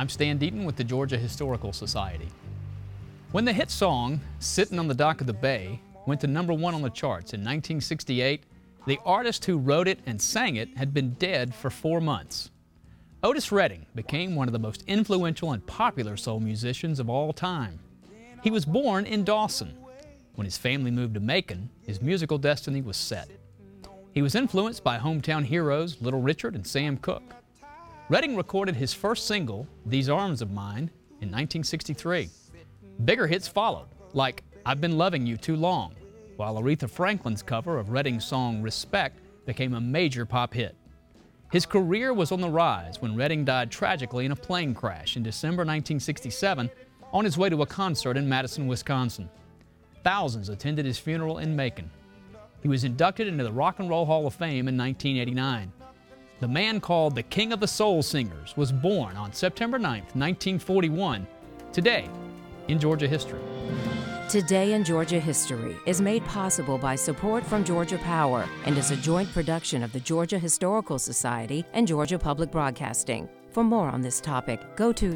I'm Stan Deaton with the Georgia Historical Society. When the hit song, Sittin' on the Dock of the Bay, went to #1 on the charts in 1968, the artist who wrote it and sang it had been dead for 4 months. Otis Redding became one of the most influential and popular soul musicians of all time. He was born in Dawson. When his family moved to Macon, his musical destiny was set. He was influenced by hometown heroes Little Richard and Sam Cooke. Redding recorded his first single, These Arms of Mine, in 1963. Bigger hits followed, like I've Been Loving You Too Long, while Aretha Franklin's cover of Redding's song Respect became a major pop hit. His career was on the rise when Redding died tragically in a plane crash in December 1967 on his way to a concert in Madison, Wisconsin. Thousands attended his funeral in Macon. He was inducted into the Rock and Roll Hall of Fame in 1989. The man called the King of the Soul Singers was born on September 9, 1941, today in Georgia history. Today in Georgia History is made possible by support from Georgia Power and is a joint production of the Georgia Historical Society and Georgia Public Broadcasting. For more on this topic, go to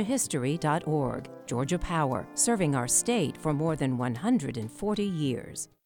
todayingeorgiahistory.org. Georgia Power, serving our state for more than 140 years.